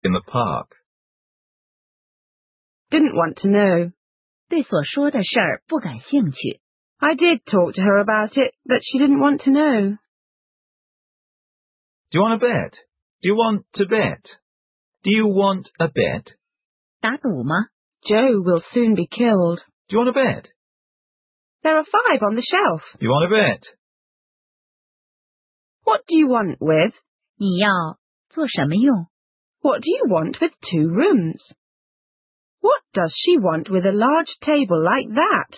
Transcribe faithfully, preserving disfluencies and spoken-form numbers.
in the park. Didn't want to know. 对所说的事儿不感兴趣。 I did talk to her about it, but she didn't want to know. Do you want a bet? Do you want to bet? Do you want a bet? 打赌吗？ Joe will soon be killed. Do you want a bet? There are five on the shelf. You want a bet? What do you want with? 你要做什么用？ What do you want with two rooms? What does she want with a large table like that?